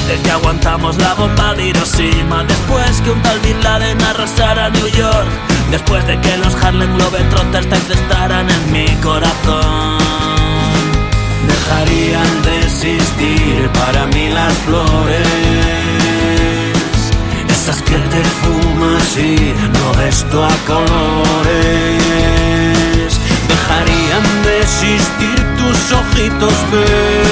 de que aguantamos la bomba de Hiroshima, después que un tal Bin Laden arrasara New York, después de que los Harlem Globetrotters te encestaran en mi corazón. Dejarían de existir para mí las flores, esas que te fumas y no ves tú a colores. Dejarían de existir tus ojitos verdes,